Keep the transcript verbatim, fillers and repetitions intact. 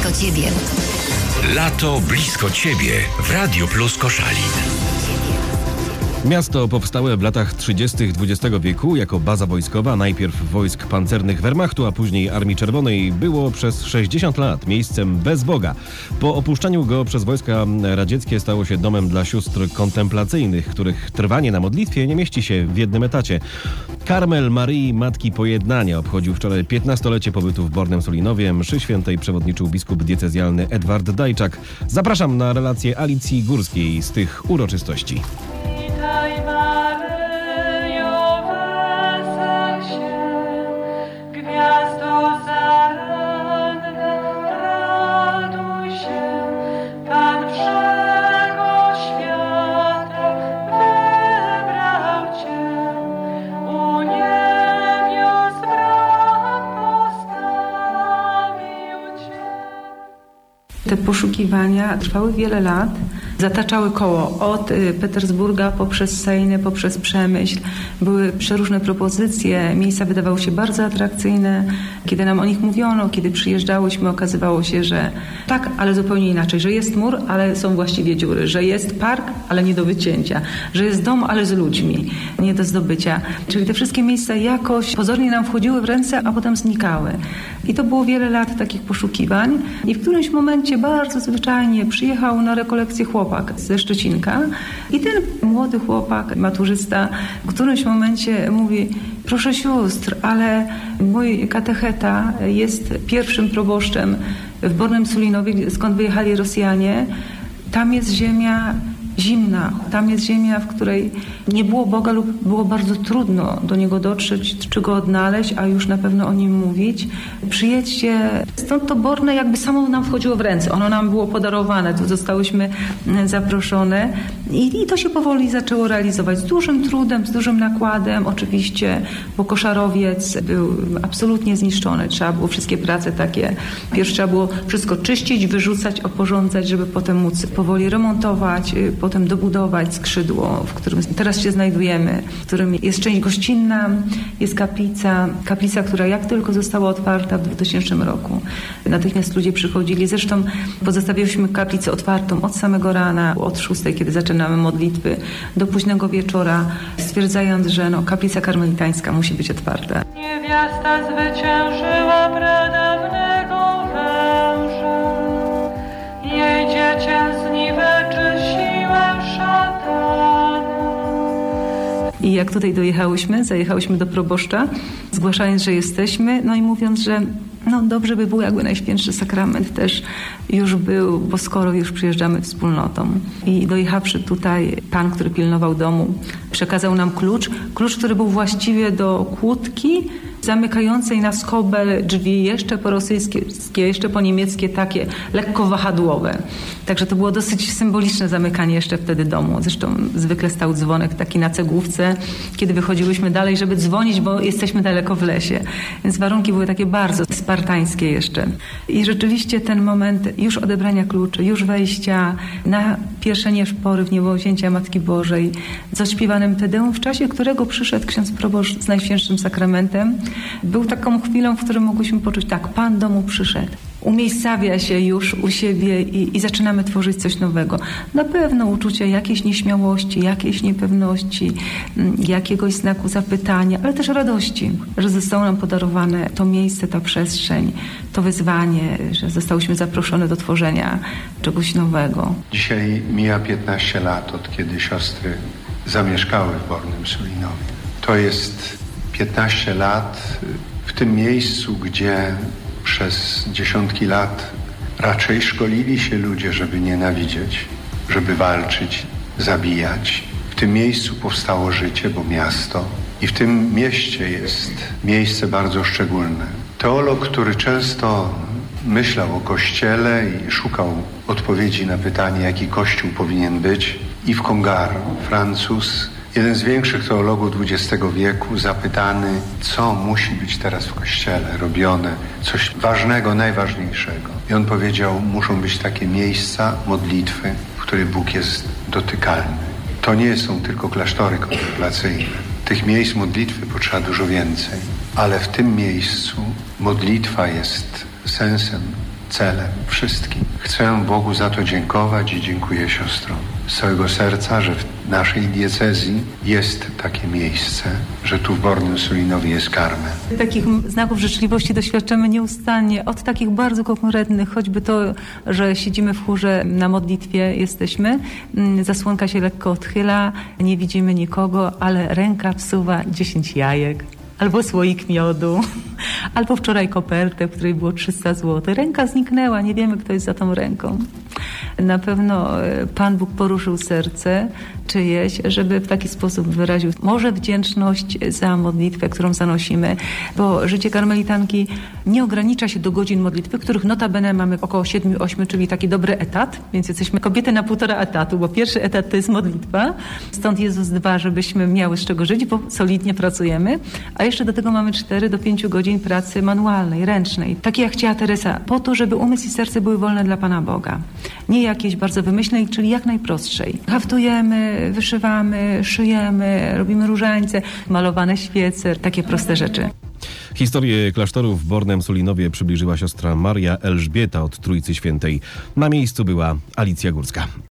blisko Ciebie. Lato blisko Ciebie w Radio Plus Koszalin. Miasto powstałe w latach trzydziestych dwudziestego wieku jako baza wojskowa, najpierw wojsk pancernych Wehrmachtu, a później Armii Czerwonej, było przez sześćdziesiąt lat miejscem bez Boga. Po opuszczeniu go przez wojska radzieckie stało się domem dla sióstr kontemplacyjnych, których trwanie na modlitwie nie mieści się w jednym etacie. Karmel Maryi Matki Pojednania obchodził wczoraj piętnastolecie pobytu w Bornem Solinowie. Mszy świętej przewodniczył biskup diecezjalny Edward Dajczak. Zapraszam na relację Alicji Górskiej z tych uroczystości. Te poszukiwania trwały wiele lat, zataczały koło od Petersburga poprzez Sejny, poprzez Przemyśl. Były przeróżne propozycje, miejsca wydawały się bardzo atrakcyjne. Kiedy nam o nich mówiono, kiedy przyjeżdżałyśmy, okazywało się, że tak, ale zupełnie inaczej, że jest mur, ale są właściwie dziury, że jest park, ale nie do wycięcia, że jest dom, ale z ludźmi, nie do zdobycia. Czyli te wszystkie miejsca jakoś pozornie nam wchodziły w ręce, a potem znikały. I to było wiele lat takich poszukiwań i w którymś momencie bardzo zwyczajnie przyjechał na rekolekcję chłopak ze Szczecinka i ten młody chłopak, maturzysta, w którymś momencie mówi: proszę sióstr, ale mój katecheta jest pierwszym proboszczem w Bornym Sulinowie, skąd wyjechali Rosjanie. Tam jest ziemia zimna, tam jest ziemia, w której nie było Boga lub było bardzo trudno do Niego dotrzeć, czy Go odnaleźć, a już na pewno o Nim mówić. Przyjedźcie. Stąd to Borne jakby samo nam wchodziło w ręce. Ono nam było podarowane, tu zostałyśmy zaproszone i, i to się powoli zaczęło realizować. Z dużym trudem, z dużym nakładem oczywiście, bo Koszarowiec był absolutnie zniszczony. Trzeba było wszystkie prace takie, pierwsze trzeba było wszystko czyścić, wyrzucać, oporządzać, żeby potem móc powoli remontować, potem dobudować skrzydło, w którym teraz się znajdujemy, w którym jest część gościnna, jest kaplica, kaplica, która jak tylko została otwarta w dwutysięcznym roku, natychmiast ludzie przychodzili. Zresztą pozostawialiśmy kaplicę otwartą od samego rana, od szóstej, kiedy zaczynamy modlitwy, do późnego wieczora, stwierdzając, że no, kaplica karmelitańska musi być otwarta. Niewiasta zwyciężyła pradawnego węża, jej dziecię zniweczy siłę szatana. I jak tutaj dojechałyśmy, zajechałyśmy do proboszcza, zgłaszając, że jesteśmy, no i mówiąc, że no dobrze by było, jakby Najświętszy Sakrament też już był, bo skoro już przyjeżdżamy wspólnotą. I dojechawszy tutaj, pan, który pilnował domu, przekazał nam klucz, klucz, który był właściwie do kłódki zamykającej na skobel drzwi, jeszcze po rosyjskie, jeszcze po niemieckie, takie lekko wahadłowe. Także to było dosyć symboliczne zamykanie jeszcze wtedy domu. Zresztą zwykle stał dzwonek taki na cegłówce, kiedy wychodziłyśmy dalej, żeby dzwonić, bo jesteśmy daleko w lesie. Więc warunki były takie bardzo spartańskie jeszcze. I rzeczywiście ten moment już odebrania kluczy, już wejścia na pierwsze nieszpory w niebowzięcia Matki Bożej z odśpiewanym Tedeum, w czasie którego przyszedł ksiądz proboszcz z Najświętszym Sakramentem, był taką chwilą, w której mogłyśmy poczuć, tak, Pan do domu przyszedł. Umiejscawia się już u siebie i, i zaczynamy tworzyć coś nowego. Na pewno uczucie jakiejś nieśmiałości, jakiejś niepewności, jakiegoś znaku zapytania, ale też radości, że zostało nam podarowane to miejsce, ta przestrzeń, to wyzwanie, że zostałyśmy zaproszone do tworzenia czegoś nowego. Dzisiaj mija piętnaście lat, od kiedy siostry zamieszkały w Bornym Sulinowie. To jest piętnaście lat w tym miejscu, gdzie przez dziesiątki lat raczej szkolili się ludzie, żeby nienawidzieć, żeby walczyć, zabijać. W tym miejscu powstało życie, bo miasto. I w tym mieście jest miejsce bardzo szczególne. Teolog, który często myślał o Kościele i szukał odpowiedzi na pytanie, jaki Kościół powinien być, Yves Congar, Francuz, jeden z większych teologów dwudziestego wieku, zapytany, co musi być teraz w Kościele robione, coś ważnego, najważniejszego. I on powiedział, muszą być takie miejsca modlitwy, w których Bóg jest dotykalny. To nie są tylko klasztory kontemplacyjne. Tych miejsc modlitwy potrzeba dużo więcej. Ale w tym miejscu modlitwa jest sensem celem wszystkim. Chcę Bogu za to dziękować i dziękuję siostrom z całego serca, że w naszej diecezji jest takie miejsce, że tu w Bornym Sulinowie jest karmel. Takich znaków życzliwości doświadczamy nieustannie, od takich bardzo konkretnych, choćby to, że siedzimy w chórze, na modlitwie jesteśmy, zasłonka się lekko odchyla, nie widzimy nikogo, ale ręka wsuwa dziesięć jajek. Albo słoik miodu, albo wczoraj kopertę, w której było trzysta złotych. Ręka zniknęła, nie wiemy, kto jest za tą ręką. Na pewno Pan Bóg poruszył serce czyjeś, żeby w taki sposób wyraził może wdzięczność za modlitwę, którą zanosimy, bo życie karmelitanki nie ogranicza się do godzin modlitwy, których notabene mamy około siedem osiem, czyli taki dobry etat, więc jesteśmy kobiety na półtora etatu, bo pierwszy etat to jest modlitwa, stąd Jezus dba, żebyśmy miały z czego żyć, bo solidnie pracujemy, a jeszcze do tego mamy cztery do pięciu godzin pracy manualnej, ręcznej, takiej jak chciała Teresa, po to, żeby umysł i serce były wolne dla Pana Boga. Nie jakiejś bardzo wymyślnej, czyli jak najprostszej. Haftujemy, wyszywamy, szyjemy, robimy różańce, malowane świece, takie proste rzeczy. Historię klasztoru w Bornem Sulinowie przybliżyła siostra Maria Elżbieta od Trójcy Świętej. Na miejscu była Alicja Górska.